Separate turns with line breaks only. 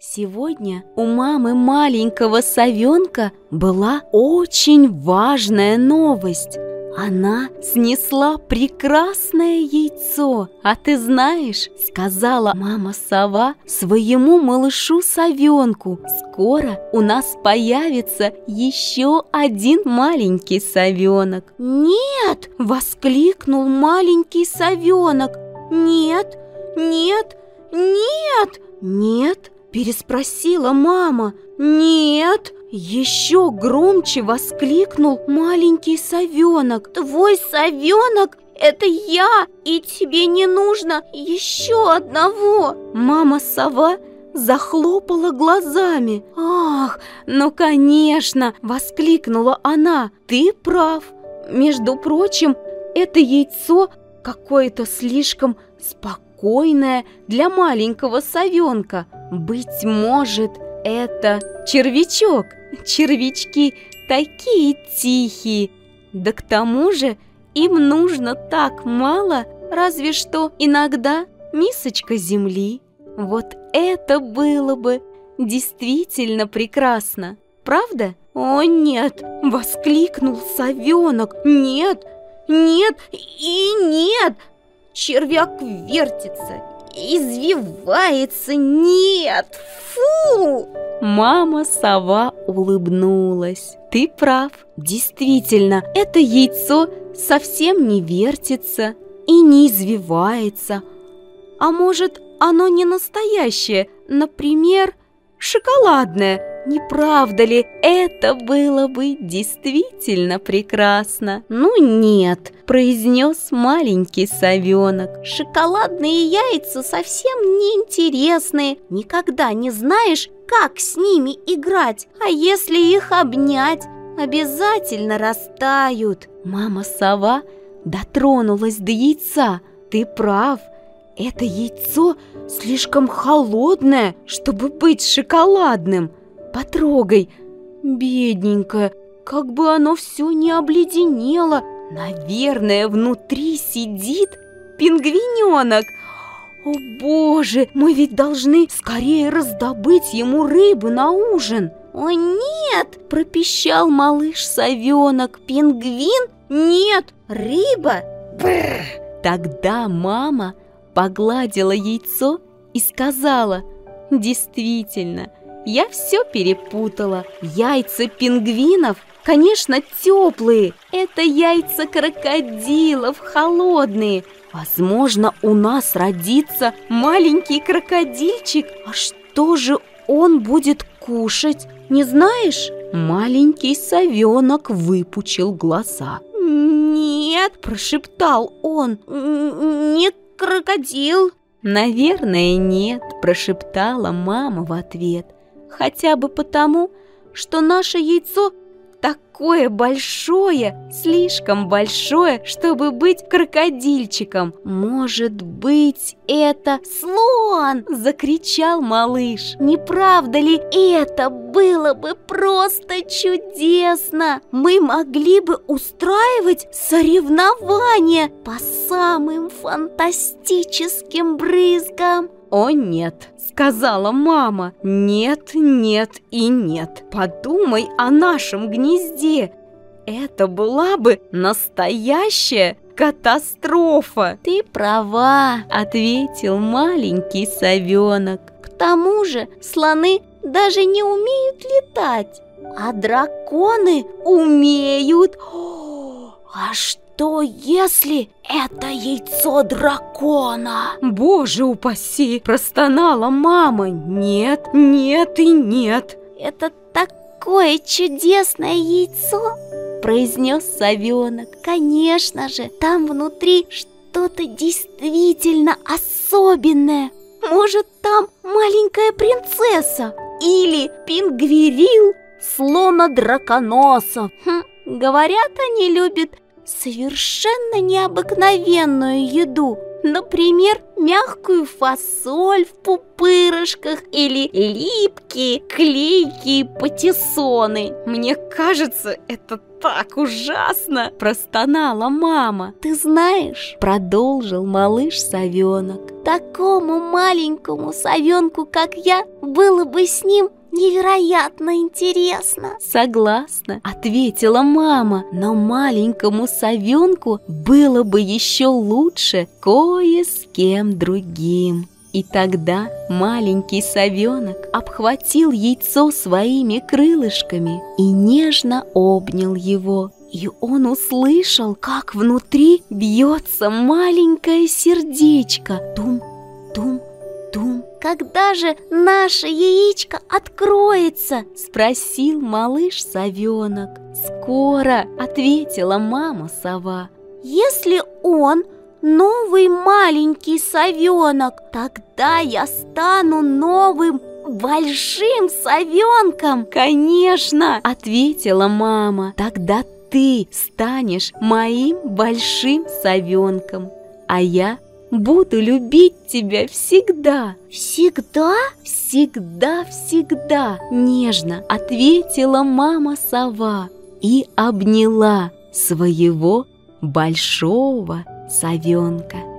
Сегодня у мамы маленького совенка была очень важная новость. Она снесла прекрасное яйцо. А ты знаешь, сказала мама-сова своему малышу-совенку, скоро у нас появится еще один маленький совенок. «Нет!» – воскликнул маленький совенок. «Нет, нет, нет, нет!» – переспросила мама. «Нет!» – еще громче воскликнул маленький совенок. «Твой совенок – это я, и тебе не нужно еще одного!» Мама-сова захлопала глазами. «Ах, ну конечно!» – воскликнула она. «Ты прав. Между прочим, это яйцо какое-то слишком спокойное для маленького совенка. Быть может, это червячок. Червячки такие тихие. Да к тому же им нужно так мало, разве что иногда мисочка земли. Вот это было бы действительно прекрасно, правда?» «О нет!» – воскликнул совенок. «Нет, нет и нет! Червяк вертится, извивается, нет! Фу!» Мама-сова улыбнулась. «Ты прав, действительно, это яйцо совсем не вертится и не извивается. А может, оно не настоящее, например, шоколадное? Не правда ли, это было бы действительно прекрасно?» «Ну нет», – произнес маленький совенок. «Шоколадные яйца совсем неинтересные. Никогда не знаешь, как с ними играть. А если их обнять, обязательно растают». Мама-сова дотронулась до яйца. «Ты прав, это яйцо слишком холодное, чтобы быть шоколадным. Потрогай, бедненькое, как бы оно все не обледенело. Наверное, внутри сидит пингвиненок. О боже, мы ведь должны скорее раздобыть ему рыбы на ужин». «О нет!» – пропищал малыш-совенок. «Пингвин? Нет! Рыба? Бррр!» Тогда мама погладила яйцо и сказала: «Действительно, я все перепутала. Яйца пингвинов, конечно, теплые. Это яйца крокодилов, холодные. Возможно, у нас родится маленький крокодильчик. А что же он будет кушать, не знаешь?» Маленький совенок выпучил глаза. «Нет», – прошептал он, – «не крокодил». «Наверное, нет», – прошептала мама в ответ. «Хотя бы потому, что наше яйцо такое большое, слишком большое, чтобы быть крокодильчиком. Может быть, это слон!» – закричал малыш. «Не правда ли это было бы просто чудесно? Мы могли бы устраивать соревнования по самым фантастическим брызгам». «О нет», – сказала мама, – «нет, нет и нет. Подумай о нашем гнезде. Это была бы настоящая катастрофа». «Ты права», – ответил маленький совенок. «К тому же слоны даже не умеют летать, а драконы умеют. А что, если это яйцо дракона?» «Боже упаси!» – простонала мама. «Нет, нет и нет». «Это такое чудесное яйцо!» – произнес совенок. «Конечно же, там внутри что-то действительно особенное. Может, там маленькая принцесса или пингвирил слона-драконоса. Говорят, они любят совершенно необыкновенную еду. Например, мягкую фасоль в пупырышках или липкие, клейкие патиссоны. Мне кажется, это так ужасно!» – простонала мама. «Ты знаешь, – продолжил малыш-совенок, – такому маленькому совенку, как я, было бы с ним невероятно интересно. Согласна, ответила мама, но маленькому совенку было бы еще лучше кое с кем другим. И тогда маленький совенок обхватил яйцо своими крылышками и нежно обнял его. И он услышал, как внутри бьется маленькое сердечко. Тум-тум-тум. «Когда же наше яичко откроется?» — спросил малыш-совенок. «Скоро», — ответила мама-сова. «Если он новый маленький совенок, тогда я стану новым большим совенком». «Конечно», — ответила мама, «тогда ты станешь моим большим совенком, а я буду любить тебя всегда». «Всегда?» «Всегда-всегда», — нежно ответила мама-сова и обняла своего большого совенка.